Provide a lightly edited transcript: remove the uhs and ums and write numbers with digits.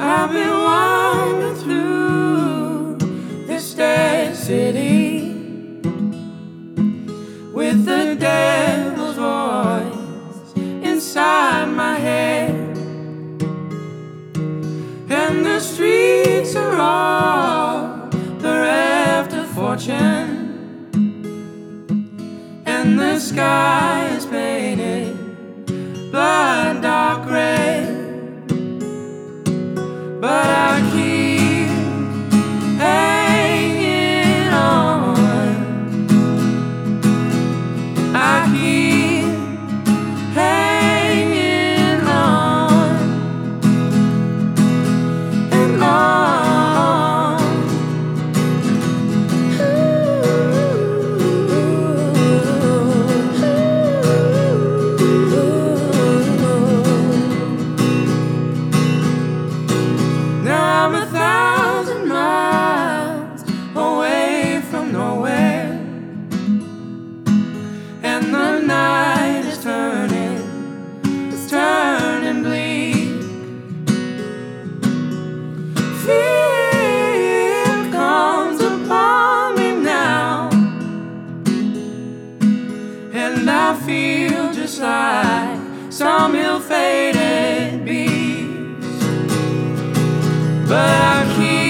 I've been wandering through this dead city with the devil's voice inside my head, and the streets are all bereft of fortune, and the sky is painted blood dark gray. But I keep hanging on. I keep hanging on and on. Now I'm 1,000 miles away from nowhere, and the night is turning bleak. Fear comes upon me now, and I feel just like some ill-fated beast. But I keep